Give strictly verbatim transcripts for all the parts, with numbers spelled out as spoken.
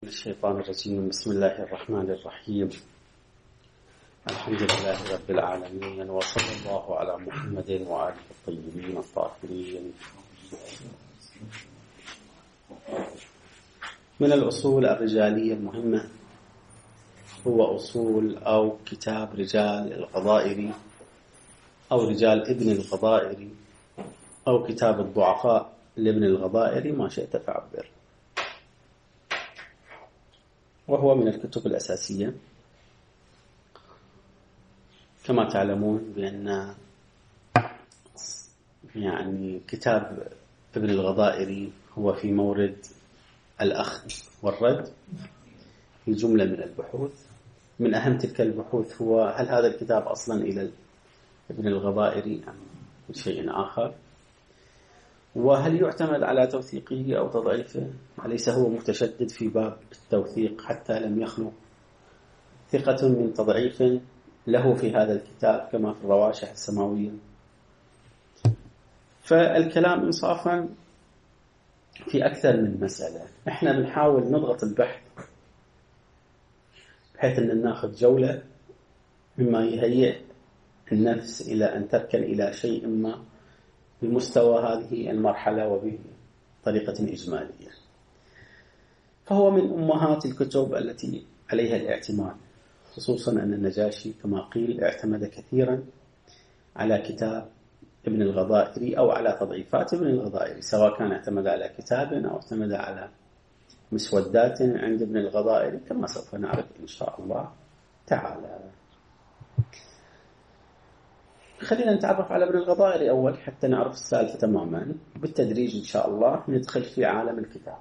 الشيطان الرجيم. بسم الله الرحمن الرحيم. الحمد لله رب العالمين، وصلى الله على محمد وآله الطيبين الطاهرين. من الأصول الرجالية المهمة هو أصول أو كتاب رجال الغضائري أو رجال ابن الغضائري أو كتاب الضعفاء لابن الغضائري، ما شئت فعبر. وهو من الكتب الأساسية. كما تعلمون بأن يعني كتاب ابن الغضائري هو في مورد الأخذ والرد في جملة من البحوث. من أهم تلك البحوث هو هل هذا الكتاب أصلا إلى ابن الغضائري أم شيء آخر، وهل يعتمد على توثيقه أو تضعيفه. أليس هو متشدد في باب التوثيق حتى لم يخلو ثقة من تضعيف له في هذا الكتاب كما في الرواشح السماوية. فالكلام إنصافا في أكثر من مسألة. إحنا بنحاول نضغط البحث بحيث أن ناخذ جولة مما يهيئ النفس إلى أن تركن إلى شيء ما بمستوى هذه المرحلة وبطريقة إجمالية. فهو من أمهات الكتب التي عليها الاعتماد، خصوصا أن النجاشي كما قيل اعتمد كثيرا على كتاب ابن الغضائري أو على تضعيفات ابن الغضائري، سواء كان اعتمد على كتاب أو اعتمد على مسودات عند ابن الغضائري كما سوف نعرف إن شاء الله تعالى. خلينا نتعرف على ابن الغضائري أول حتى نعرف السالفة تماما، بالتدريج إن شاء الله ندخل في عالم الكتاب.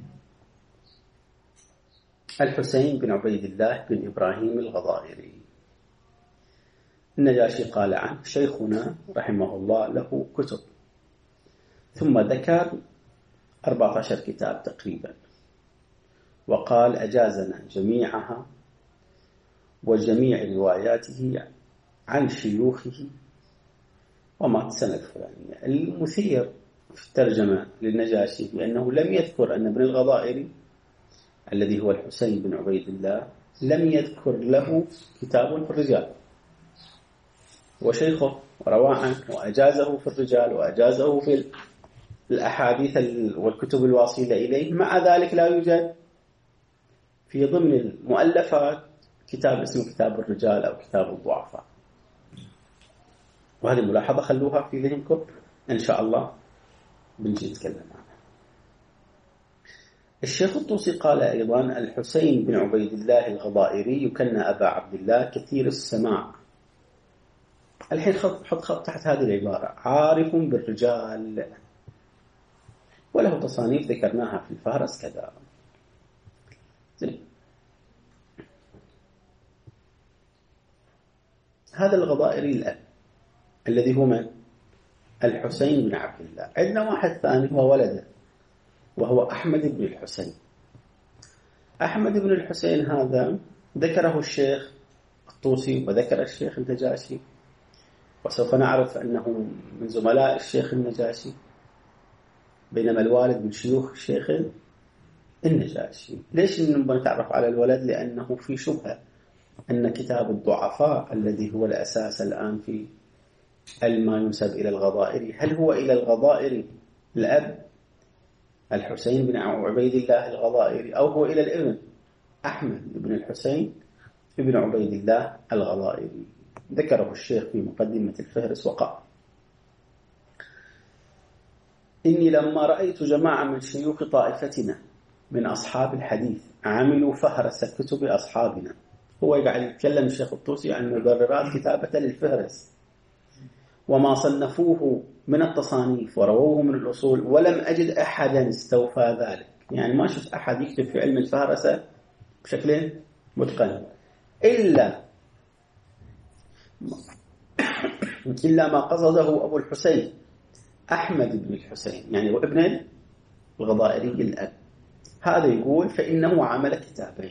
الحسين بن عبيد الله بن إبراهيم الغضائري. النجاشي قال عنه شيخنا رحمه الله له كتب، ثم ذكر أربعة عشر كتاب تقريبا، وقال أجازنا جميعها وجميع رواياته عن شيوخه ومات سنة الفلانية. المثير في الترجمة للنجاشي بأنه لم يذكر أن ابن الغضائري الذي هو الحسين بن عبيد الله لم يذكر له كتاب في الرجال، وشيخه وروى عنه وأجازه في الرجال وأجازه في الأحاديث والكتب الواصلة إليه. مع ذلك لا يوجد في ضمن المؤلفات كتاب اسمه كتاب الرجال أو كتاب الضعفاء. وهذه ملاحظة خلوها في ذهنكم إن شاء الله بنجي نتكلم عنها. الشيخ الطوسي قال أيضا الحسين بن عبيد الله الغضائري يكنى أبا عبد الله كثير السماع. الحين حط خط تحت هذه العبارة، عارف بالرجال، وله تصانيف ذكرناها في الفهرس كذا. هذا الغضائري الأب الذي هو من؟ الحسين بن عبد الله. عندنا واحد ثاني هو ولده وهو أحمد بن الحسين. أحمد بن الحسين هذا ذكره الشيخ الطوسي وذكر الشيخ النجاشي، وسوف نعرف أنه من زملاء الشيخ النجاشي، بينما الوالد من شيوخ الشيخ النجاشي. ليش نبغى نتعرف على الولد؟ لأنه في شبهة أن كتاب الضعفاء الذي هو الأساس الآن في ما ينسب إلى الغضائري، هل هو إلى الغضائري الأب الحسين بن عبيد الله الغضائري أو هو إلى الابن أحمد بن الحسين بن عبيد الله الغضائري؟ ذكره الشيخ في مقدمة الفهرس وقال إني لما رأيت جماعة من شيوخ طائفتنا من أصحاب الحديث عملوا فهرس كتب أصحابنا. هو قاعد يتكلم الشيخ الطوسي عن مبررات كتابة للفهرس وما صنفوه من التصانيف ورووه من الأصول، ولم أجد أحدا استوفى ذلك. يعني ما شفت أحد يكتب في علم الفهرسة بشكل متقن إلا إلا ما قصده أبو الحسين أحمد بن الحسين، يعني وابن الغضائري الأب. هذا يقول فإنه عمل كتابين.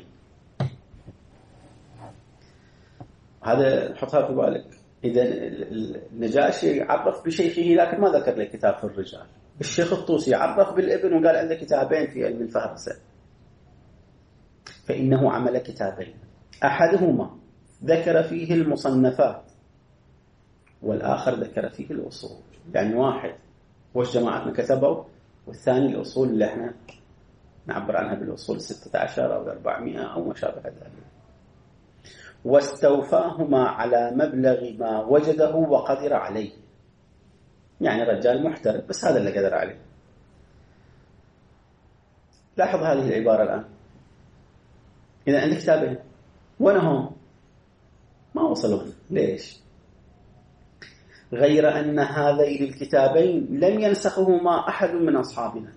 هذا حطها في بالك. إذا النجاشي عرف بشيخه لكن ما ذكر له كتاب في الرجال. الشيخ الطوسي عرف بالابن وقال عنده كتابين في علم الفهرسة. فإنه عمل كتابين، أحدهما ذكر فيه المصنفات والآخر ذكر فيه الأصول. يعني واحد وش جماعتنا كتبوا، والثاني الأصول اللي احنا نعبر عنها بالأصول ستة عشر أو أربعمائة أو ما شابه ذلك. واستوفاهما على مبلغ ما وجده وقدر عليه. يعني رجال محترف بس هذا اللي قدر عليه. لاحظ هذه العبارة الآن. إذا عندك كتابين وأنهم ما وصلوا. ليش؟ غير أن هذين الكتابين لم ينسخهما أحد من أصحابنا،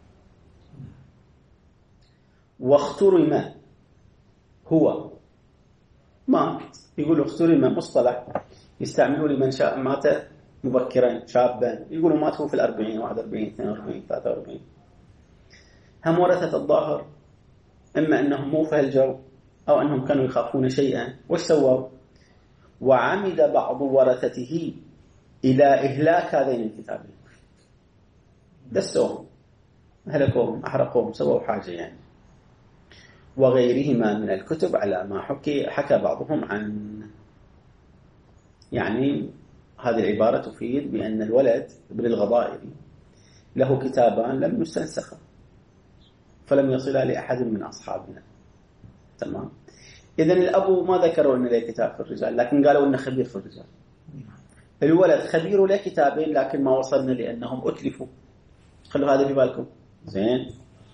واخترم هو مات. يقولوا اخترم مصطلح يستعملوا لمن شاء مات مبكرا شابا، يقولوا مات هو في الأربعين، واحد وأربعين، اثنين وأربعين، ثلاثة وأربعين. هم ورثة الظاهر، إما أنهم مو في الجو أو أنهم كانوا يخافون شيئا. وش سووا؟ وعمد بعض ورثته إلى إهلاك هذين الكتابين، دسوهم، هلكوهم، أحرقوهم، سووا حاجة يعني. وغيرهما من الكتب على ما حكي حكى بعضهم عن. يعني هذه العبارة تفيد بأن الولد ابن الغضائري له كتابان لم يستنسخا فلم يصلا لأحد من أصحابنا. تمام. إذن الأبو ما ذكروا أنه له كتاب في الرجال، لكن قالوا أنه خبير في الرجال. الولد خبير له كتابين لكن ما وصلنا لأنهم أتلفوا. خلوا هذا في بالكم. زين.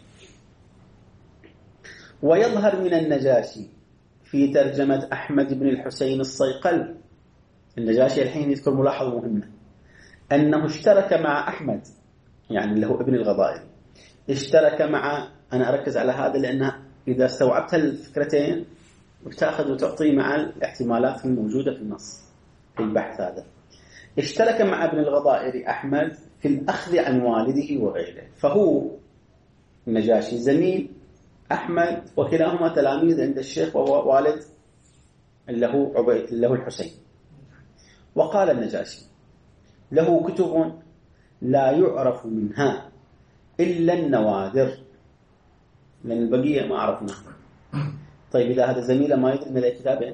ويظهر من النجاشي في ترجمة أحمد بن الحسين الصيقل. النجاشي الحين يذكر ملاحظة مهمة، أنه اشترك مع أحمد، يعني له ابن الغضائري، اشترك مع. أنا أركز على هذا لأنه إذا استوعبت الفكرتين بتأخذ وتعطي مع الاحتمالات الموجودة في النص في البحث هذا. اشترك مع ابن الغضائري أحمد في الأخذ عن والده وغيره، فهو النجاشي زميل أحمد وكلاهما تلاميذ عند الشيخ وهو والد له عبيد له الحسين. وقال النجاشي له كتب لا يعرف منها إلا النوادر، لأن البقية ما عرفناها. طيب إذا هذا زميله ما يدري من الكتابين،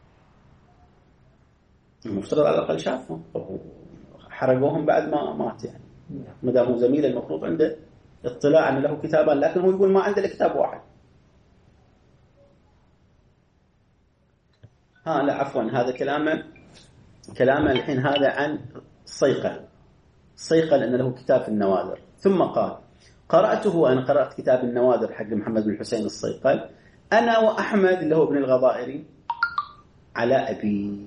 المفترض على الأقل شافهم حرقوهم بعد ما مات. يعني ما دام هو زميله المفروض عنده اطلاع أن له كتابان، لكن هو يقول ما عنده كتاب واحد. ها لا عفوا، هذا كلامه كلامه الحين هذا عن الصيقل. الصيقل أن له كتاب في النوادر. ثم قال قرأته، أنا قرأت كتاب النوادر حق محمد بن الحسين الصيقل أنا وأحمد اللي هو ابن الغضائري على أبي.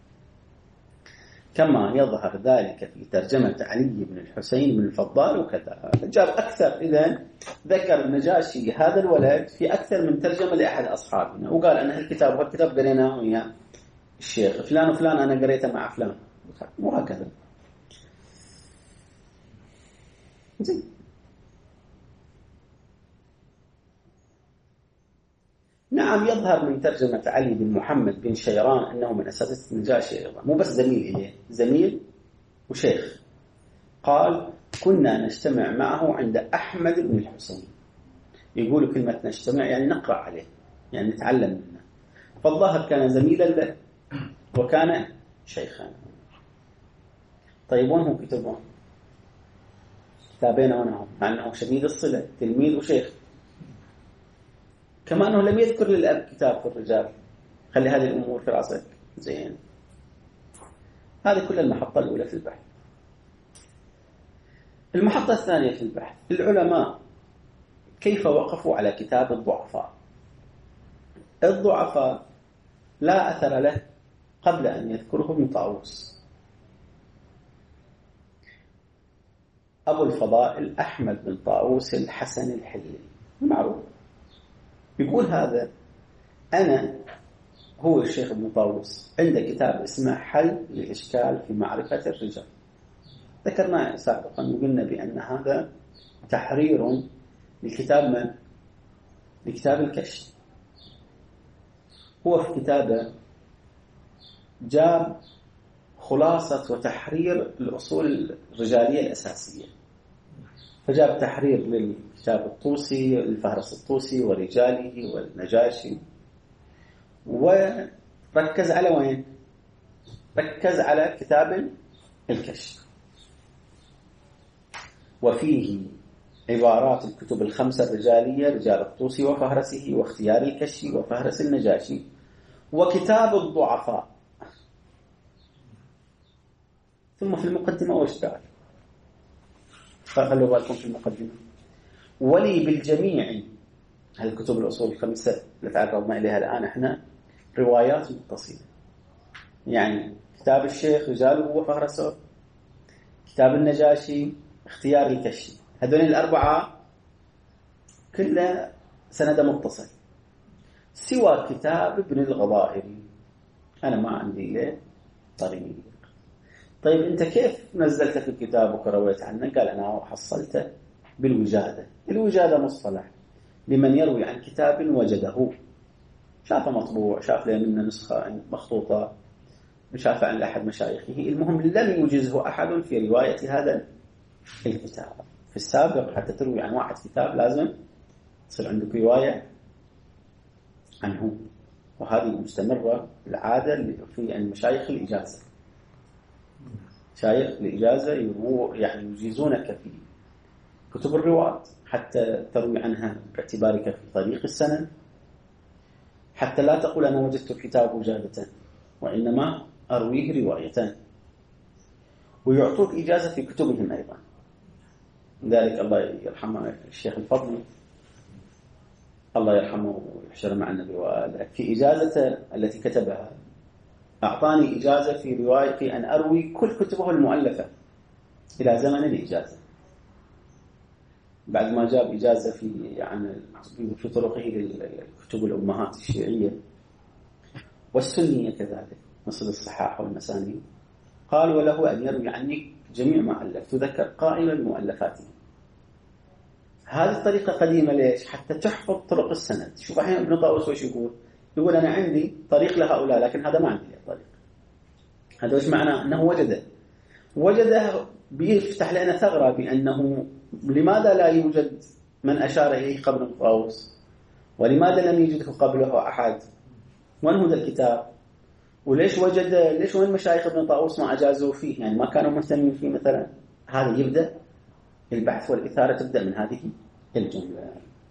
كما يظهر ذلك في ترجمة علي بن الحسين بن الفضال وكذا. جاب أكثر. إذن ذكر النجاشي هذا الولد في أكثر من ترجمة لأحد أصحابنا، وقال أن الكتاب والكتاب قريناه وياه الشيخ فلان وفلان، أنا قريته مع فلان، وهكذا. زين. نعم يظهر من ترجمة علي بن محمد بن شيران أنه من أساتذة النجاشي أيضا، مو بس زميل إليه، زميل وشيخ. قال كنا نجتمع معه عند أحمد بن الحسين. يقول كلمة نجتمع يعني نقرأ عليه، يعني نتعلم منه. فالظاهر كان زميلا له وكان شيخا. طيب وين هم كتبون؟ كتابين ونهم، مع أنه شديد الصلة، تلميذ وشيخ. كما أنه لم يذكر للأب كتاب في الرجال. خلي هذه الأمور في رأسك. زين. هذه كل المحطة الأولى في البحث. المحطة الثانية في البحث، العلماء كيف وقفوا على كتاب الضعفاء. الضعفاء لا أثر له قبل أن يذكره ابن طاووس. أبو الفضائل أحمد بن طاووس الحسن الحلي معروف، يقول هذا أنا هو الشيخ ابن طاووس عنده كتاب اسمه حل للإشكال في معرفة الرجال. ذكرنا سابقا وقلنا بأن هذا تحرير لكتاب من؟ لكتاب الكشف. هو في كتابه جاب خلاصة وتحرير الأصول الرجالية الأساسية. فجاب تحرير للكتاب الطوسي، الفهرس الطوسي ورجاله والنجاشي، وركز على وين؟ ركز على كتاب الكشف، وفيه عبارات الكتب الخمسة الرجالية، رجال الطوسي وفهرسه واختيار الكشف وفهرس النجاشي وكتاب الضعفاء. ثم في المقدمة وش قال؟ فخلوا بالكم في المقدمة: ولي بالجميع، هالكتب الأصول الخمسة اللي تعرضنا إليها الآن احنا روايات متصلة، يعني كتاب الشيخ رجاله وفهرسه، كتاب النجاشي اختيار الكشف، هذول الأربعة كلها سند متصل، سوى كتاب ابن الغضائري أنا ما عندي له طريق. طيب أنت كيف نزلت في الكتاب وكرويت عنه؟ قال أنا حصلته بالوجادة. الوجادة مصطلح لمن يروي عن كتاب وجده، شافه مطبوع، شاف له منه نسخة مخطوطة، شاف عن أحد مشايخه، المهم لم يجزه أحد في رواية هذا الكتاب. في السابق حتى تروي عن واحد كتاب لازم تصير عندك رواية عنه، وهذه مستمرة العادة في المشايخ الإجازة. شايخ الإجازة يعني يجيزونك في كتب الرواة حتى تروي عنها باعتبارك في طريق السند، حتى لا تقول أنا وجدت الكتاب وجادة، وإنما أرويه رواية، ويعطوك إجازة في كتبهم أيضا. ذلك الله يرحمه الشيخ الفضلي الله يرحمه ويحشر مع النبي وآله، في إجازة التي كتبها أعطاني إجازة في رواية أن أروي كل كتبه المؤلفة إلى زمن الإجازة، بعد ما جاب إجازة في يعني في طرقه للكتب الأمهات الشيعية والسنية كذلك مثل الصحاح والمسانيد، قال وله أن يروي عني جميع ما ألف، تذكر قائمة بمؤلفاته. هذه الطريقة قديمة ليش؟ حتى تحفظ طرق السند. شوف أحيانا ابن طاووس وش يقول؟ يقول أنا عندي طريق لهؤلاء لكن هذا ما عندي طريق. هذا وش معناه؟ أنه وجده وجده بيفتح لنا ثغرة بأنه لماذا لا يوجد من أشار إليه قبل ابن طاووس، ولماذا لم يوجده قبله أحد، وين هو الكتاب، وليش وجد، ليش وين مشايخ ابن طاووس ما أجازوا فيه، يعني ما كانوا مهتمين فيه مثلا. هذا يبدأ البحث والإثارة تبدأ من هذه الجملة.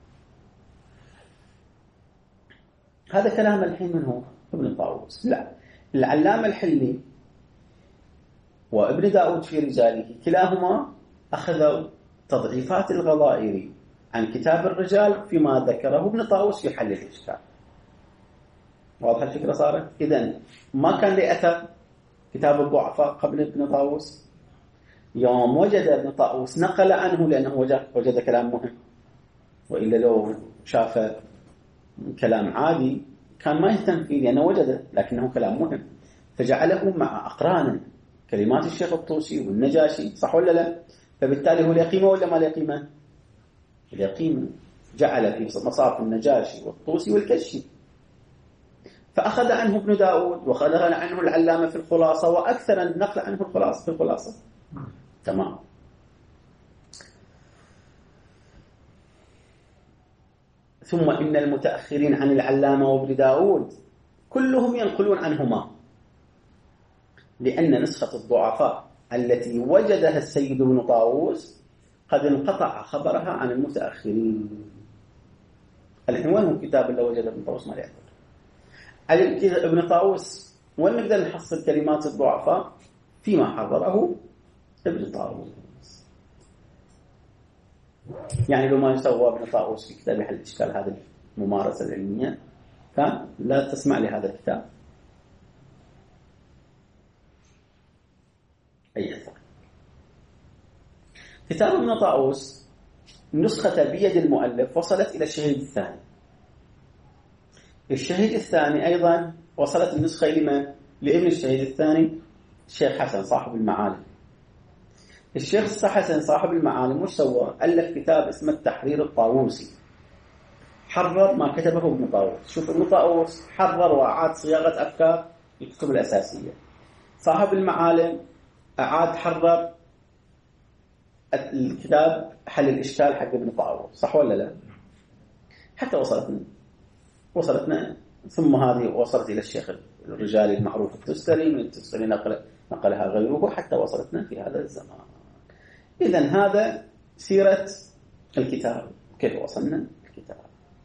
هذا كلام الحين من هو؟ ابن طاووس. لا، العلامة الحلي وابن داود في رجاله كلاهما أخذوا تضعيفات الغضائري عن كتاب الرجال فيما ذكره ابن طاووس في حل الإشكال. واضح الفكرة صارت؟ إذن ما كان لي أثر كتاب الضعفاء قبل ابن طاووس، يوم وجد ابن طاووس نقل عنه لأنه وجد, وجد كلام مهم، وإلا لو شاف كلام عادي كان ما يهتم فيه لأنه وجده، لكنه كلام مهم فجعله مع أقرانه كلمات الشيخ الطوسي والنجاشي، صح ولا لا؟ فبالتالي هو له قيمة ولا ما له قيمة؟ له قيمة. جعل في مصاف النجاشي والطوسي والكشي، فأخذ عنه ابن داود وأخذ عنه العلامة في الخلاصة، وأكثر النقل عنه الخلاصة في الخلاصة. تمام. ثم إن المتأخرين عن العلامة وابن داود كلهم ينقلون عنهما، لأن نسخة الضعفاء التي وجدها السيد ابن طاووس قد انقطع خبرها عن المتأخرين. الحين وين هو الكتاب اللي وجد ابن طاووس؟ ما يعرف ابن طاووس. وين نقدر نحصل كلمات الضعفاء؟ فيما حضره ابن طاووس. يعني لو ما سوى ابن طاووس في كتاب حل الإشكال هذه الممارسة العلمية كان لا تسمع لهذا الكتاب أي أثر. كتاب ابن طاووس نسخة بيد المؤلف وصلت إلى الشهيد الثاني. الشهيد الثاني أيضا وصلت النسخة لمن؟ لابن الشهيد الثاني الشيخ حسن صاحب المعالم. الشيخ حسن صاحب المعالم وش سوى؟ ألف كتاب اسمه التحرير الطاووسي، حرر ما كتبه ابن طاووس. شوف ابن طاووس حرر وأعاد صياغة أفكار الكتب الأساسية، صاحب المعالم أعاد حرر الكتاب حل الإشكال حق ابن طاووس، صح ولا لا؟ حتى وصلتنا وصلتنا ثم هذه وصلت إلى الشيخ الرجالي المعروف التستري، من التستري نقل نقلها غيره حتى وصلتنا في هذا الزمان. إذن هذا سيرة الكتاب، كيف وصلنا الكتاب.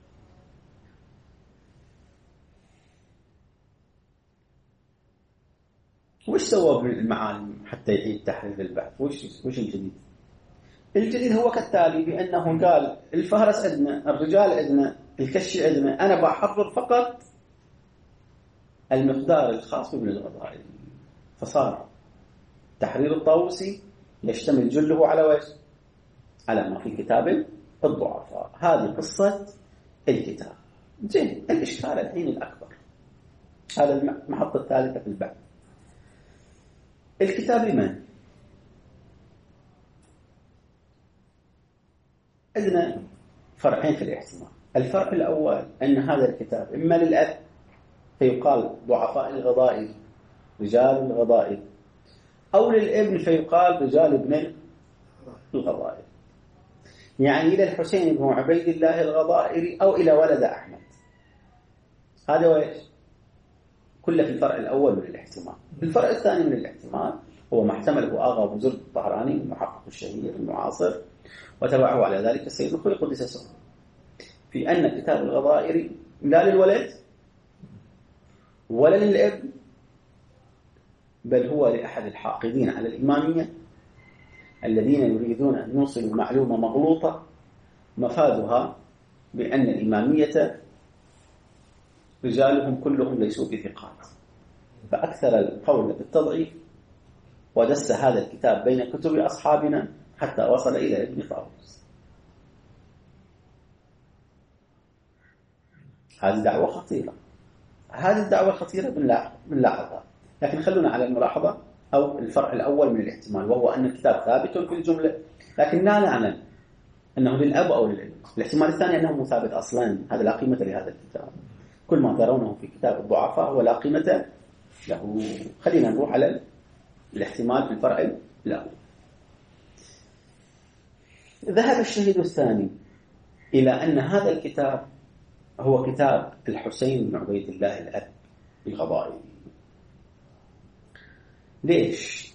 وش سوى بالمعالم حتى يعيد تحرير البحث؟ وش وش الجديد؟ الجديد هو كالتالي، بأنه قال الفهرس عندنا، الرجال عندنا، الكشي عندنا، أنا بحرر فقط المقدار الخاص بابن الغضائري. فصار تحرير الطاووسي يشتمل جله على وجه على ما في كتاب الضعفاء. هذه قصة الكتاب. زين، الإشكال الحين الأكبر، هذا المحطة الثالثة في البحث. الكتاب لمن؟ عندنا فرعين في الاحتمال. الفرع الأول أن هذا الكتاب إما للأب فيقال ضعفاء الغضائر، رجال الغضائر، أو للابن فيقال رجال ابن الغضائر، يعني إلى الحسين بن عبيد الله الغضائري أو إلى ولد أحمد. هذا وإيش؟ كله في الفرع الأول من الاحتمال. الفرع الثاني من الاحتمال هو ما احتمله آغا أبو زرد الطهراني المحقق الشهير المعاصر، وتبعه على ذلك السيد الخوي قدس سره، في أن كتاب الغضائر لا للولد ولا للابن، بل هو لأحد الحاقدين على الإمامية الذين يريدون أن يوصلوا معلومة مغلوطة مفادها بأن الإمامية رجالهم كلهم ليسوا بثقات، فأكثر القول بالتضعيف ودس هذا الكتاب بين كتب أصحابنا حتى وصل إلى ابن طاووس. هذه دعوة خطيرة، هذه الدعوة خطيرة بنلاحظها، لكن خلونا على الملاحظة أو الفرع الأول من الاحتمال، وهو أن الكتاب ثابت في الجملة لكن لا نعلم أنه للأب أو للابن. الاحتمال الثاني أنه مثابت أصلا، هذا لا قيمة لهذا الكتاب، كل ما ترونه في كتاب الضعفاء هو لا قيمة له. خلينا نروح على الاحتمال في الفرع الأول. ذهب الشهيد الثاني إلى أن هذا الكتاب هو كتاب الحسين بن عبيد الله الأب الغضائري. ليش؟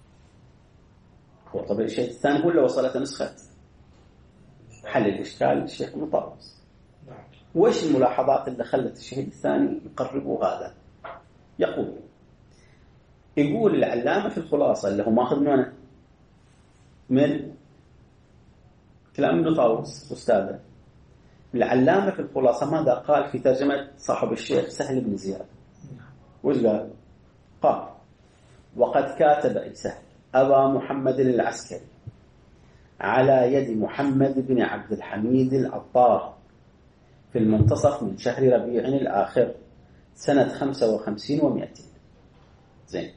هو طبعا الشهيد الثاني هو اللي وصلت نسخة حل الإشكال للشيخ ابن طاووس. وإيش الملاحظات اللي خلت الشهيد الثاني يقربوا هذا؟ يقول يقول العلامة في الخلاصة اللي هو ماخذ منه من كلام ابن طاووس أستاذه، العلامة في الخلاصة ماذا قال في ترجمة صاحب الشيخ سهل بن زياد؟ وش قال؟ قال وقد كاتب أي سهل أبا محمد العسكري على يد محمد بن عبد الحميد العطار في المنتصف من شهر ربيع الآخر سنة خمسة وخمسين ومئتين. زين،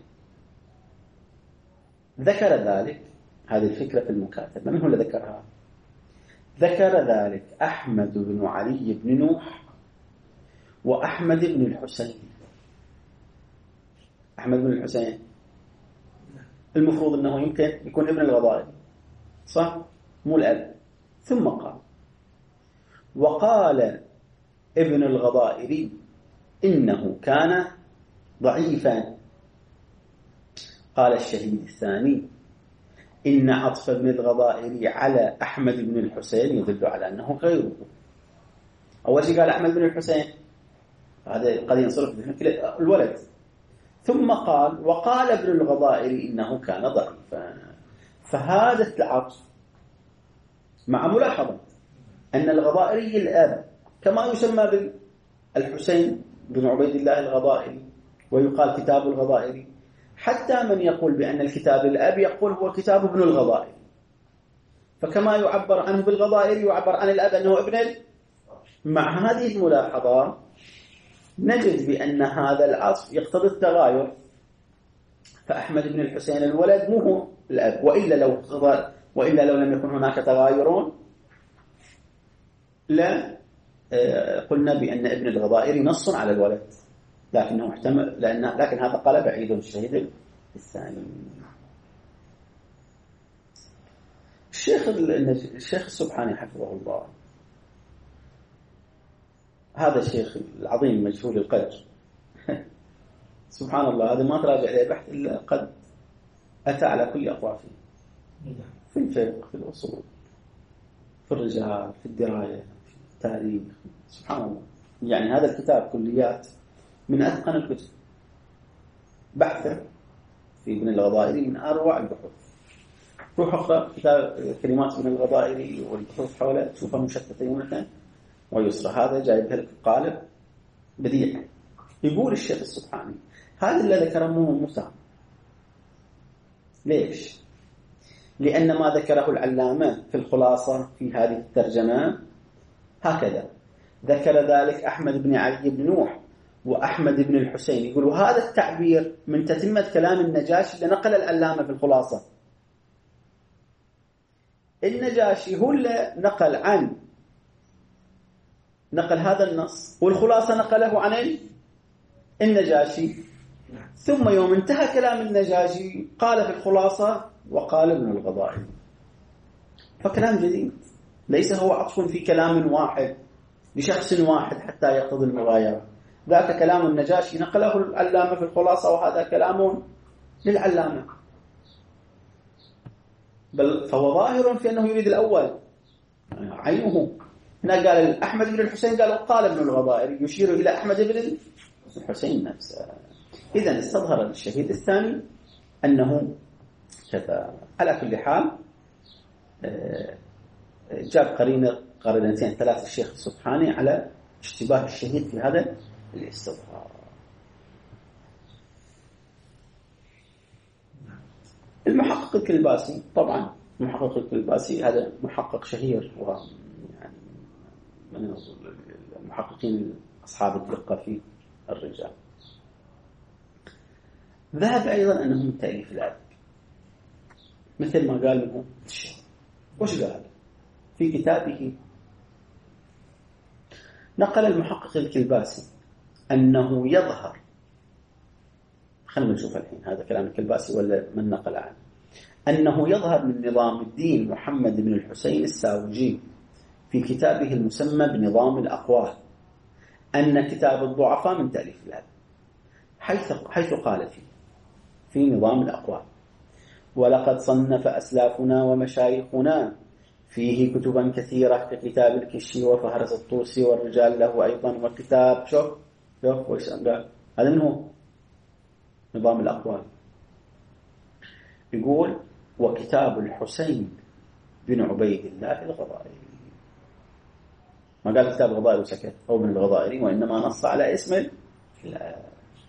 ذكر ذلك هذه الفكرة في المكاتبة. من هو اللي ذكرها؟ ذكر ذلك أحمد بن علي بن نوح وأحمد بن الحسين. أحمد بن الحسين المفروض أنه يمكن يكون ابن الغضائري، صح؟ مو الأب. ثم قال وقال ابن الغضائري إنه كان ضعيفا. قال الشهيد الثاني إن عطف ابن الغضائري على أحمد بن الحسين يدل على أنه غيره. أول شيء قال أحمد بن الحسين، هذا قد ينصرف بفكرة الولد. ثم قال وقال ابن الغضائري إنه كان ضعيفا. فهذا العطف مع ملاحظة أن الغضائري الأب كما يسمى بالحسين بن عبيد الله الغضائري ويقال كتاب الغضائري، حتى من يقول بأن الكتاب الأب يقول هو كتاب ابن الغضائري، فكما يعبر عنه بالغضائري يعبر عن الأب أنه ابن ال... مع هذه الملاحظة نجد بأن هذا العطف يقتضي التغاير، فأحمد بن الحسين الولد مو هو الأب، وإلا لو وإلا لو لم يكن هناك تغايرون لا قلنا بأن ابن الغضائري نص على الولد، لكنه احتمل لأن لكن هذا قال بعيد الشهيد الثاني. الشيخ الشيخ السبحاني حفظه الله، هذا الشيخ العظيم مجهول القدر سبحان الله، هذا ما تراجع له بحث إلا قد أتى على كل أطرافه، في الفقه، في الأصول، في الرجال، في الدراية، في التاريخ، سبحان الله. يعني هذا الكتاب كليات من أتقن الكتب بحثا في ابن الغضائري، من أروع البحوث. روح اقرأ كتاب كلمات ابن الغضائري والبحوث حوله، تشوفها مشتتة يمنة ويسرى. هذا جايبها لك قالب بديع. يقول الشيخ السبحاني هذا اللي ذكره مو موسى. ليش؟ لأن ما ذكره العلامة في الخلاصة في هذه الترجمة هكذا: ذكر ذلك أحمد بن علي بن نوح وأحمد بن الحسين. يقول وهذا التعبير من تتمة كلام النجاشي اللي نقل العلامة في الخلاصة. النجاشي هو اللي نقل عن نقل هذا النص، والخلاصة نقله عن النجاشي. ثم يوم انتهى كلام النجاشي قال في الخلاصة وقال ابن الغضائري. فكلام جديد، ليس هو عطف في كلام واحد لشخص واحد حتى يقتضي المغايرة. ذاك كلام النجاشي نقله العلامة في الخلاصة، وهذا كلام للعلامة، بل فهو ظاهر في أنه يريد الأول عينه. هنا قال أحمد بن الحسين، قال قال ابن الغضائري، يشير إلى أحمد بن الحسين نفسه. إذن استظهر الشهيد الثاني أنه كذا. على كل حال جاب قرينة قرينتين ثلاث الشيخ السبحاني على اشتباه الشهيد في هذا الاستظهار. المحقق الكلباسي، طبعا المحقق الكلباسي هذا محقق شهير، و يعني من المحققين أصحاب الدقة في الرجال. ذهب أيضا أنه من تأليف الأدب، مثل ما قال له الشيخ. وش قال في كتابه؟ نقل المحقق الكلباسي أنه يظهر، خلينا نشوف الحين هذا كلام الكلباسي ولا من نقل عنه، أنه يظهر من نظام الدين محمد بن الحسين الساوجي في كتابه المسمى بنظام الأقوال أن كتاب الضعفاء من تأليف الأدب، حيث حيث قال فيه في نظام الأقوال: ولقد صنف أسلافنا ومشايخنا فيه كتبا كثيرة ككتاب الكشي وفهرس الطوسي والرجال له أيضا، والكتاب شوف شوف وش قال هذا منه نظام الأقوال. يقول وكتاب الحسين بن عبيد الله الغضائري، ما قال كتاب الغضائري وسكت أو بن الغضائري، وإنما نص على اسم لا.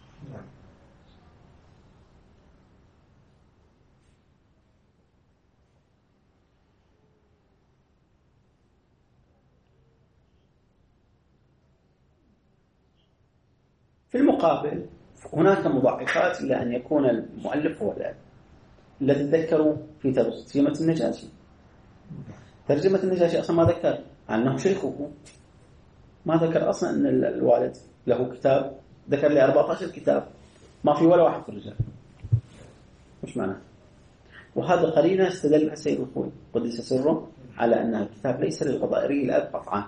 في المقابل هناك مضاعفات إلى أن يكون المؤلف هو الآن الذي ذكروا في ترجمة النجاشي. ترجمة النجاشي أصلا ما ذكر عنه شيخه، ما ذكر أصلا أن الوالد له كتاب، ذكر لي أربعة عشر كتاب ما في ولا واحد في الرجال. مش معناه؟ وهذا قرينة استدل بها السيد الخوي قدس سره على أن الكتاب ليس للغضائري الأب قطعا.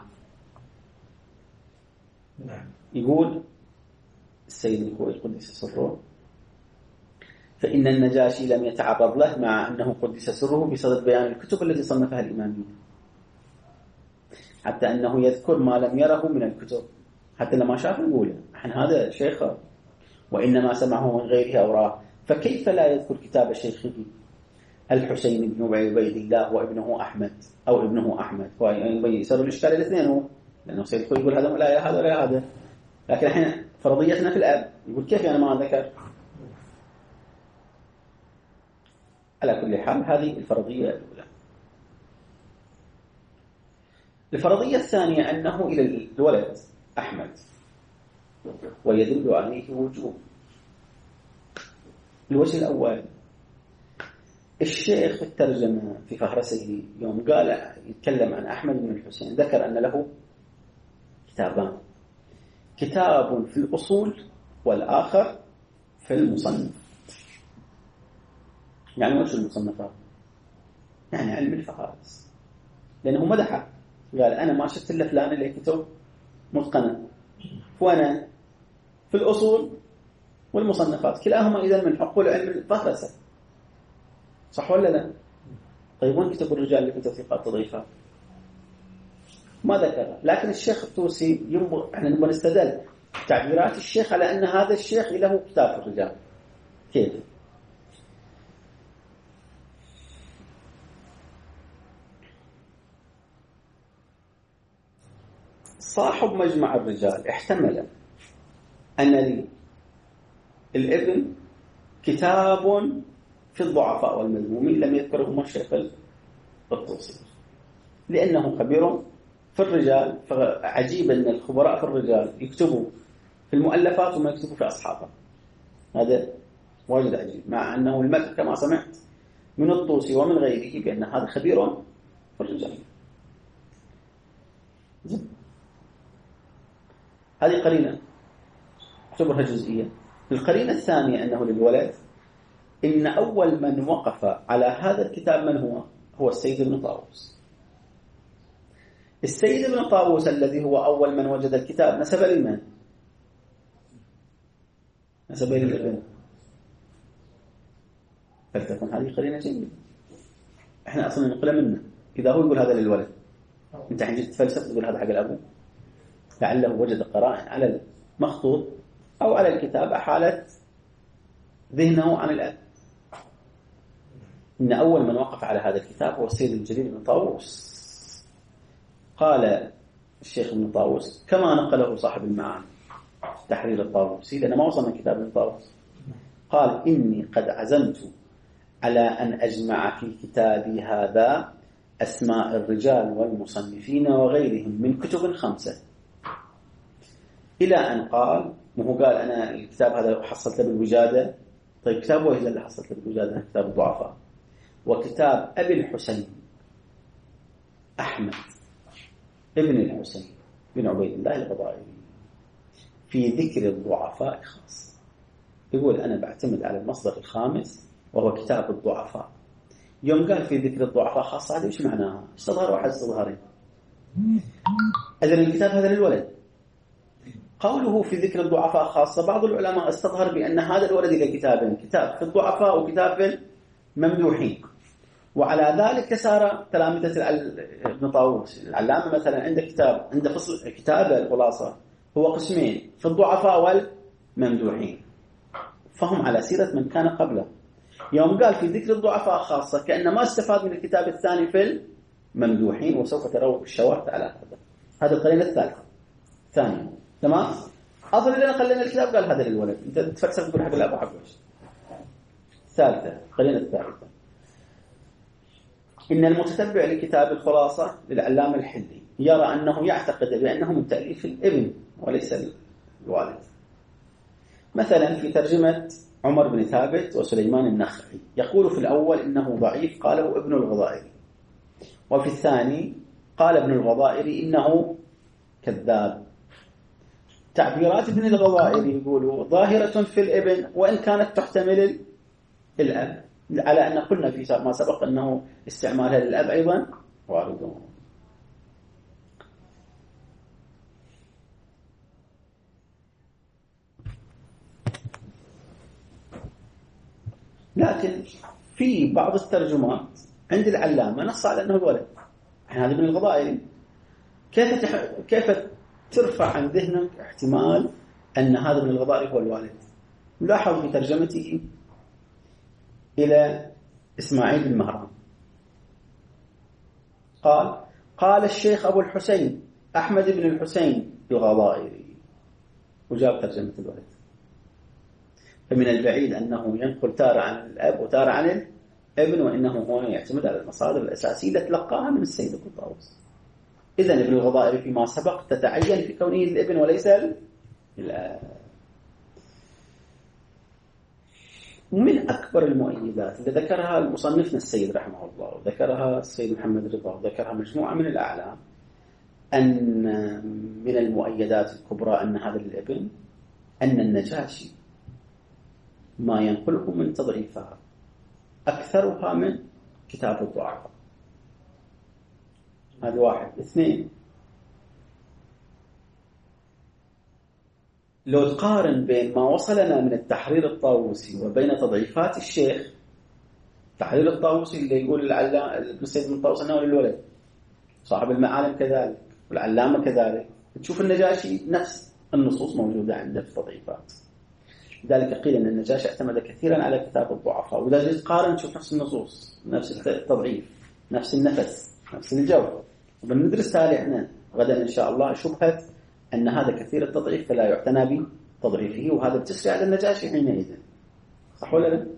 يقول السيد الخوي قدس سره: فإن النجاشي لم يتعرض له مع أنه قدس سره بصدد بيان الكتب التي صنفها الإمامية، حتى أنه يذكر ما لم يره من الكتب، حتى لما شاف يقول احنا هذا شيخه وإنما سمعه من غيره أو راه، فكيف لا يذكر كتاب شيخه الحسين بن عبيد الله وابنه أحمد أو ابنه أحمد؟ يصير الإشكال الاثنين، هو لأنه سيد الخوي يقول هذا لا هذا ولا هذا، لكن احنا فرضيتنا في الأب، يقول كيف أنا ما ذكر؟ على كل حال هذه الفرضية الأولى. الفرضية الثانية أنه إلى الولد أحمد ويدل عليه وجوه. الوجه الأول: الشيخ في الترجمة في فهرسه يوم قال يتكلم عن أحمد بن الحسين ذكر أن له كتابان، كتاب في الأصول والآخر في المصنف. يعني وش المصنفات؟ يعني علم الفهارس، لأنه مدحه، قال أنا ما شفت إلا فلان اللي كتب متقنة، وأنا في الأصول والمصنفات كلاهما إذا من حقول علم الفهرسة، صح ولا لا؟ طيب وين كتب الرجال اللي كتب ثقات تضعيفات؟ ما ذكرها. لكن الشيخ الطوسي ينبغ احنا نبغى نستدل تعبيرات الشيخ على أن هذا الشيخ له كتاب في الرجال. كيف؟ صاحب مجمع الرجال احتمل أن لي الابن كتاب في الضعفاء والمذمومين لم يذكره الشيخ الطوسي، لأنه خبير في الرجال، فعجيب أن الخبراء في الرجال يكتبوا في المؤلفات وما يكتبوا في أصحابها. هذا واجد عجيب، مع أنه المدح كما سمعت من الطوسي ومن غيره بأن هذا خبير في الرجال. هذه قرينة اعتبرها جزئية. القرينة الثانية أنه للولد إن أول من وقف على هذا الكتاب من هو؟ هو السيد ابن طاووس. السيد ابن طاووس الذي هو أول من وجد الكتاب نسب لمن؟ نسب للابن. فلتكن هذه قرينة جيدة. احنا أصلا نقل منه. إذا هو يقول هذا للولد، أنت حين جيت تفلسف تقول هذا حق الأبو، لعله وجد قرائن على المخطوط أو على الكتاب أحالت ذهنه عن الأب. إن أول من وقف على هذا الكتاب هو السيد الجليل بن طاووس. قال الشيخ ابن طاووس كما نقله صاحب المعاني تحرير الطاووسي، لأن ما وصلنا كتاب ابن طاووس، قال إني قد عزمت على أن أجمع في كتابي هذا أسماء الرجال والمصنفين وغيرهم من كتب خمسة، إلى أن قال، وهو قال أنا الكتاب هذا حصلته بالوجادة. طيب كتابه إيه اللي حصلته بالوجادة؟ كتاب الضعفاء، وكتاب أبي الحسين أحمد ابن الحسين بن عبيد الله الغضائري في ذكر الضعفاء خاص. يقول أنا بعتمد على المصدر الخامس وهو كتاب الضعفاء. يوم قال في ذكر الضعفاء خاصة، هذا إيش معناها؟ استظهر واحد استظهارين. إذن الكتاب هذا للولد. قوله في ذكر الضعفاء خاصة، بعض العلماء استظهر بأن هذا الولد إلى كتابين، كتاب في الضعفاء وكتاب في الممدوحين. وعلى ذلك سار تلامذة ابن طاووس. العلامة مثلا عنده كتاب، عنده فصل كتابه الخلاصة هو قسمين، في الضعفاء والممدوحين، فهم على سيرة من كان قبله. يوم قال في ذكر الضعفاء خاصة كأن ما استفاد من الكتاب الثاني في الممدوحين، وسوف تروا الشواهد على هذا. هذا القرينة الثالثة ثانية. تمام. أظن لنا خلينا الكتاب قال هذا للولد، أنت تفسر تقول حق الأب وحق وش. ثالثة قرينة الثالثة إن المتتبع لكتاب الخلاصة للعلامة الحلي يرى أنه يعتقد بأنه من تأليف الابن وليس الوالد. مثلا في ترجمة عمر بن ثابت وسليمان النخعي يقول في الأول إنه ضعيف قاله ابن الغضائري، وفي الثاني قال ابن الغضائري إنه كذاب. تعبيرات ابن الغضائري يقولوا ظاهرة في الابن وإن كانت تحتمل الأب، على أن قلنا في ما سبق أنه استعمالها للأب أيضا وارد. لكن في بعض الترجمات عند العلامة نص على أنه الولد. هذا ابن الغضائري. كيف تح... كيف ترفع عن ذهنك احتمال أن هذا ابن الغضائري هو الوالد؟ لاحظ في ترجمته إلى إسماعيل بن مهران قال قال الشيخ أبو الحسين أحمد بن الحسين الغضائري، وجاب ترجمة الولد. فمن البعيد أنه ينقل تارة عن الأب وتارة عن الابن، وإنه هو يعتمد على المصادر الأساسية التي تلقاها من السيد ابن طاووس. إذن ابن الغضائري فيما سبق تتعين في كونه الابن وليس الأب. ومن أكبر المؤيدات اللي ذكرها المصنفنا السيد رحمه الله، وذكرها السيد محمد رضا، وذكرها مجموعة من الأعلام، أن من المؤيدات الكبرى أن هذا الابن أن النجاشي ما ينقله من تضعيفها أكثرها من كتاب الضعفاء. هذا واحد. اثنين، لو تقارن بين ما وصلنا من التحرير الطاووسي وبين تضعيفات الشيخ، تحرير الطاووسي اللي يقول ابن سيد بن طاووس انه للولد، صاحب المعالم كذلك، والعلامه كذلك، تشوف النجاشي نفس النصوص موجوده عنده في التضعيفات. لذلك قيل ان النجاشي اعتمد كثيرا على كتاب الضعفاء، واذا جيت تقارن تشوف نفس النصوص، نفس التضعيف، نفس النفس، نفس الجو. وبندرس تالي احنا غدا ان شاء الله شبهه ان هذا كثير التضعيف فلا يعتنى بتضعيفه، وهذا بتسري على النجاشي حينئذ، صح ولا لا؟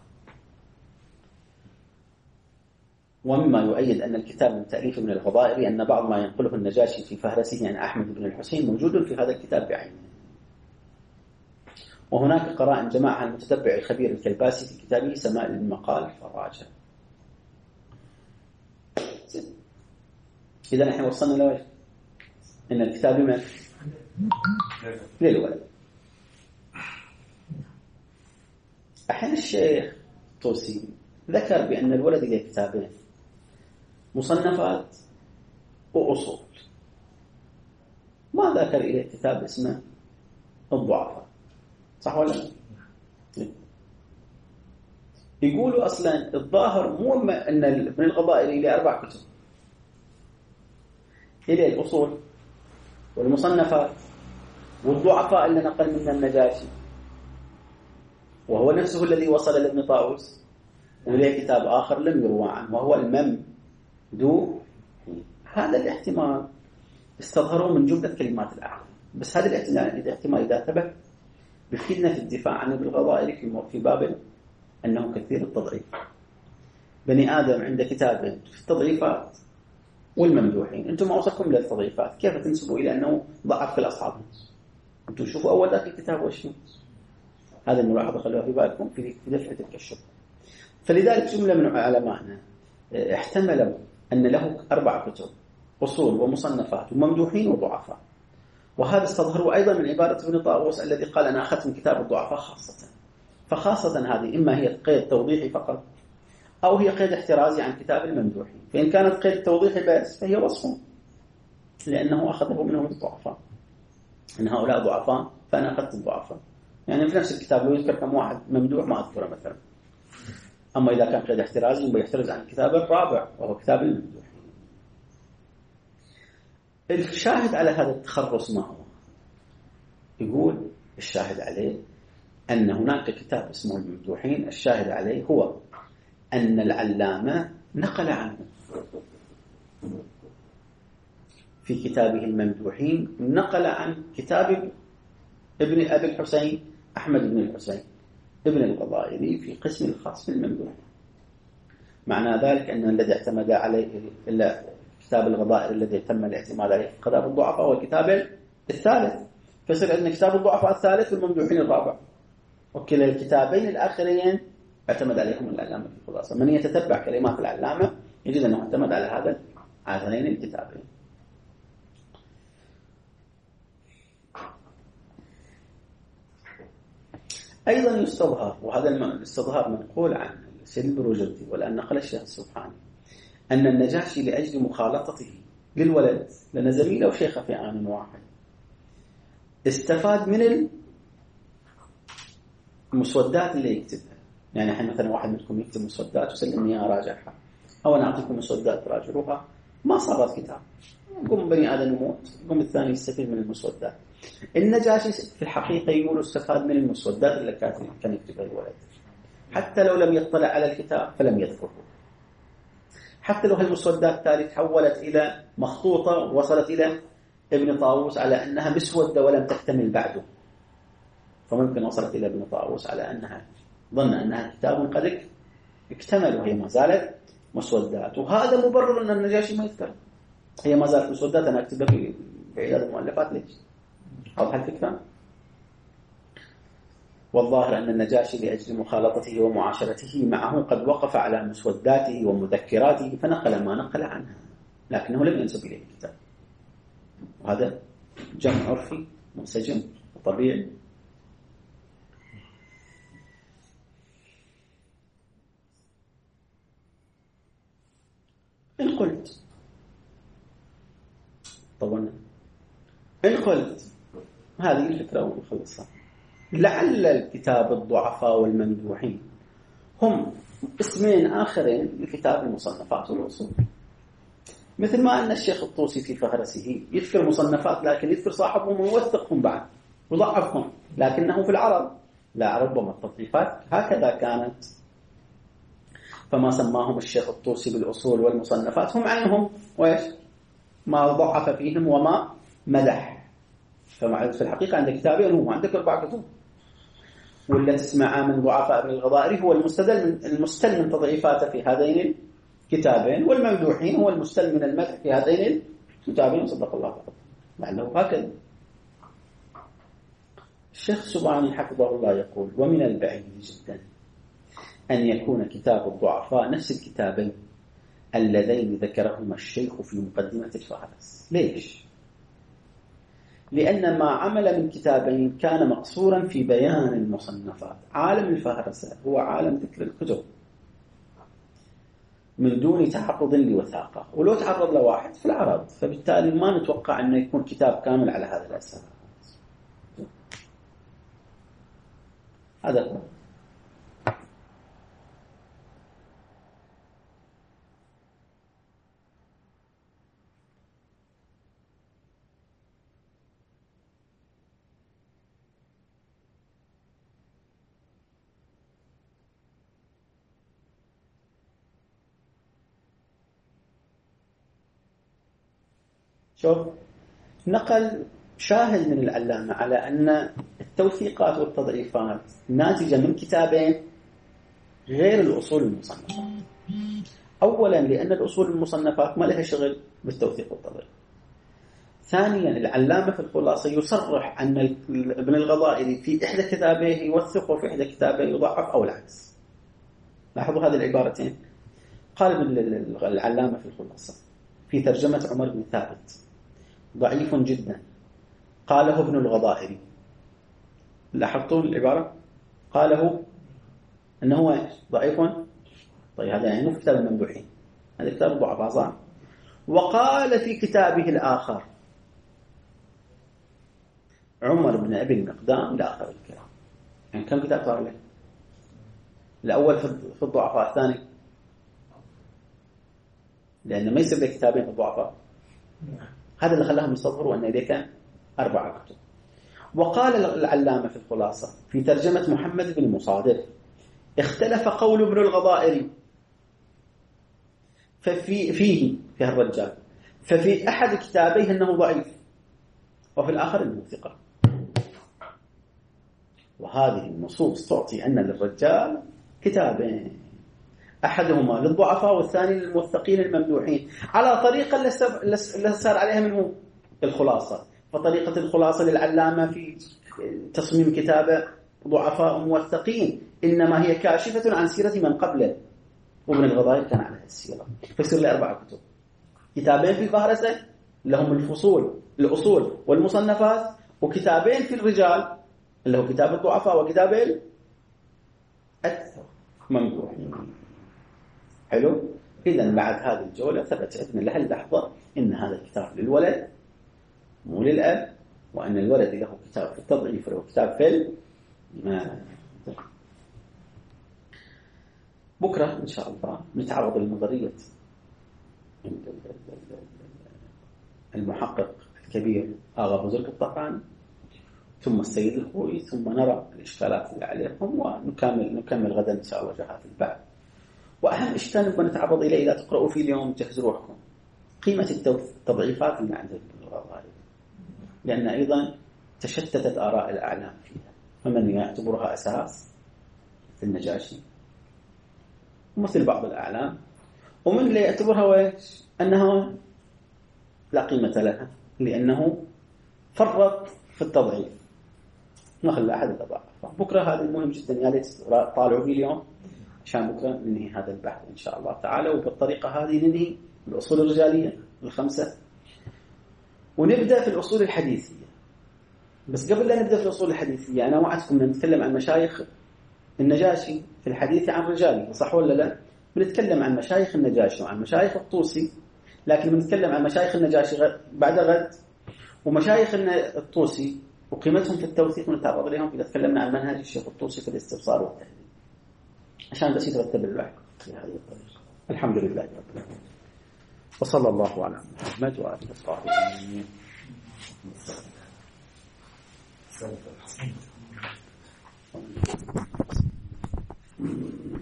ومما يؤيد أن الكتاب من تأليف ابن الغضائري أن بعض ما ينقله النجاشي في فهرسه عن أحمد بن الحسين موجود في هذا الكتاب بعينه. وهناك قرائن جمعها المتتبع الخبير الكلباسي في كتابه سماء المقال فراجة. إذا نحن وصلنا لوين؟ إن الكتاب من للولد. أحيانا الشيخ توسي ذكر بأن الولد له كتابين، مصنفات وأصول، ما ذكر إليه كتاب اسمه الضعفاء، صح ولا لا؟ يقولوا أصلا الظاهر مو أن ابن الغضائري له أربع كتب، إليه الأصول والمصنفات والضعفاء اللي نقل منها النجاشي، وهو نفسه الذي وصل لابن طاووس، وله كتاب آخر لم يروى عنه وهو الممدوح. هذا الاحتمال استظهروا من جملة كلمات الأعلام، بس هذا الاحتمال إذا ثبت بفيدنا في الدفاع عن ابن الغضائري في باب أنه كثير التضعيف. بني آدم عنده كتابين في التضعيفات والممدوحين، أنتم ما وصلكم للتضعيفات، كيف تنسبوا إلى أنه ضعف في الأصحاب؟ أنتم شوفوا أول ذاك الكتاب وشنو. هذا الملاحظة خلوها في بالكم في دفع تلك الشبهة. فلذلك جملة من علمائنا احتملوا أن له أربع كتب، أصول ومصنفات وممدوحين وضعفاء، وهذا استظهروا أيضا من عبارة ابن طاووس الذي قال أنا أخذت من كتاب الضعفاء خاصة. فخاصة هذه إما هي قيد توضيحي فقط أو هي قيد احترازي عن كتاب الممدوحين، فإن كانت قيد توضيحي بس فهي وصف، لأنه أخذه منهم الضعفاء، إن هؤلاء ضعفاء فأنا أخذت الضعفاء. يعني في نفس الكتاب لو يذكر كم واحد ممدوح ما أذكره مثلا. أما إذا كان قيد احترازي بيحترز عن الكتاب الرابع وهو كتاب الممدوح. الشاهد على هذا التخرص ما هو؟ يقول الشاهد عليه أن هناك كتاب اسمه الممدوحين، الشاهد عليه هو أن العلامة نقل عنه في كتابه الممدوحين، نقل عن كتاب ابن أبي الحسين أحمد بن الحسين ابن الغضائري في قسم الخاص بالممدوح. معنى ذلك أن الذي اعتمد عليه إلا كتاب الغضائر الذي تم الاعتماد عليه في كتاب الضعفاء والكتاب الثالث، فصير عندنا كتاب الضعفاء الثالث والممدوحين الرابع، وكلا الكتابين الآخرين اعتمد عليهم العلامة في الخلاصة. من يتتبع كلمات العلامة يجد أنه اعتمد على هذا هذين الكتابين. أيضا يستظهر، وهذا الاستظهار منقول عن سيد البروجردي والآن نقل الشيخ السبحاني، أن النجاشي لأجل مخالطته للولد لأن زميله وشيخه في آن واحد استفاد من المسودات اللي يكتبها. يعني الحين مثلا واحد منكم يكتب مسودات وسلمني أراجعها، أو أنا أعطيكم مسودات تراجعوها، ما صارت كتاب، يقوم بني آدم يموت، يقوم الثاني يستفيد من المسودات. النجاشي في الحقيقة يقول استفاد من المسودات اللي كان يكتبها الولد، حتى لو لم يطلع على الكتاب فلم يذكره، حتى لو هالمسودات تالي تحولت إلى مخطوطة وصلت إلى ابن طاووس على أنها مسودة ولم تكتمل بعده، فممكن وصلت إلى ابن طاووس على أنها ظن أنها كتاب قد اكتمل وهي ما زالت مسودات، وهذا مبرر أن النجاشي ما يذكر، هي ما زالت مسودات، أنا أكتبها في عدد المؤلفات. ليش؟ أو هالفكرة. والظاهر أن النجاشي لأجل مخالطته ومعاشرته معه قد وقف على مسوداته ومذكراته فنقل ما نقل عنها، لكنه لم ينسب إليه الكتاب، وهذا جمع عرفي منسجم وطبيعي. إن قلت طبعا إن قلت هذه الفكرة ونخلصها، لعل الكتاب الضعفاء والممدوحين هم اسمين آخرين لكتاب المصنفات والأصول، مثل ما أن الشيخ الطوسي في فهرسه يذكر مصنفات لكن يذكر صاحبهم ويوثقهم بعد وضعفهم، لكنه في العرب لا، ربما التضعيفات هكذا كانت، فما سماهم الشيخ الطوسي بالأصول والمصنفات هم عنهم وإيش ما ضعف فيهم وما مدح. فمع في الحقيقة عندك كتابين، هو عندك أربع كتب، ولا تسمع من ضعفاء ابن الغضائري هو المستدل من المستل من تضعيفاته في هذين الكتابين، والممدوحين هو المستل من المدح في هذين الكتابين. صدق الله فقط لعله هكذا. الشيخ سبحانه حفظه الله يقول: ومن البعيد جدا أن يكون كتاب الضعفاء نفس الكتابين اللذين ذكرهما الشيخ في مقدمة الفهرس. ليش؟ لأن ما عمل من كتابين كان مقصورا في بيان المصنفات. عالم الفهرسة هو عالم ذكر الكتب من دون تعرض لوثاقة، ولو تعرض لواحد في العرض، فبالتالي ما نتوقع أنه يكون كتاب كامل على هذا الأساس. هذا هو. شوف، نقل شاهد من العلامة على أن التوثيقات والتضعيفات ناتجة من كتابين غير الأصول المصنفات. أولا لأن الأصول المصنفات ما لها شغل بالتوثيق والتضعيف. ثانيا العلامة في الخلاصة يصرح أن ابن الغضائري في إحدى كتابيه يوثق وفي إحدى كتابيه يضعف أو العكس. لاحظوا هذه العبارتين. قال ابن العلامة في الخلاصة في ترجمة عمر بن ثابت: ضعيف جدا. قاله ابن الغضائري. لاحظتوا العبارة؟ قاله أنه ضعيف. طيب هذا يعني مو في كتاب الممدوحين، هذا كتاب ضعف صح. وقال في كتابه الآخر عمر بن أبي المقدام لآخر الكلام. يعني كم كتاب صار له؟ الأول في الضعفاء، الثاني لأنه ما يصير له كتابين في الضعفاء. هذا اللي خلاهم يصدروا أن إليك أربعة كتب. وقال العلامة في الخلاصة في ترجمة محمد بن مصادر: اختلف قول ابن الغضائري ففي فيه في الرجال، ففي أحد كتابيه أنه ضعيف وفي الآخر أنه ثقة. وهذه النصوص تعطي أن للرجال كتابين، أحدهما للضعفاء والثاني للموثقين الممدوحين، على طريقة اللي صار عليها منه الخلاصة. فطريقة الخلاصة للعلامة في تصميم كتابه ضعفاء موثقين إنما هي كاشفة عن سيرة من قبله، وابن الغضائر كان على السيرة. فيصير له أربعة كتب: كتابين في الفهرسة لهم الفصول الأصول والمصنفات، وكتابين في الرجال اللي هو كتاب الضعفاء وكتاب الممدوحين. حلو. إذن بعد هذه الجولة ثبت عندنا لهاللحظة إن هذا الكتاب للولد مو للأب، وأن الولد له كتاب في التضعيف وله كتاب في ما. بكرة إن شاء الله نتعرض لنظرية المحقق الكبير آغا بزرق الطحان، ثم السيد الخوئي، ثم نرى الإشكالات اللي عليهم، ونكمل نكمل غدا إن شاء الله وجهات البعض. وأهم إشكال نبغى نتعرض إليه إذا تقرأوا فيه اليوم جهز روحكم: قيمة التضعيفات اللي عند الغضائري، لأن أيضا تشتتت آراء الأعلام فيها. فمن يعتبرها أساس في النجاشي مثل بعض الأعلام، ومن اللي يعتبرها ويش أنها لا قيمة لها لأنه فرط في التضعيف. نخلي أحد الأضعاف. بكرة هذا المهم جدا، يا ليت طالعوا فيه اليوم عشان بكرة ننهي هذا البحث إن شاء الله تعالى. وبالطريقة هذه ننهي الأصول الرجالية الخمسة ونبدأ في الأصول الحديثية. بس قبل لا نبدأ في الأصول الحديثية أنا وعدتكم نتكلم عن مشايخ النجاشي في الحديث عن رجاله، صح ولا لا؟ بنتكلم عن مشايخ النجاشي وعن مشايخ الطوسي لكن بنتكلم عن مشايخ النجاشي بعد غد، ومشايخ الطوسي وقيمتهم في التوثيق ونتعرض لهم إذا تكلمنا عن منهج الشيخ الطوسي في الاستبصار والتهذيب، عشان بس يترتب البحث في هذه الطريقة. الحمد لله رب العالمين، وصلى الله على محمد وآله وصحبه.